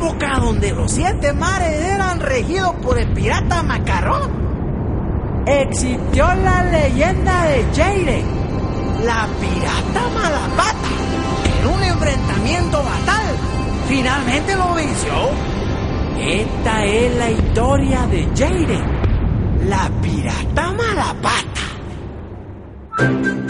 época donde los 7 mares eran regidos por el pirata Macarrón, existió la leyenda de Jaire, la pirata Malapata, que en un enfrentamiento fatal finalmente lo venció. Esta es la historia de Jaire, la pirata Malapata.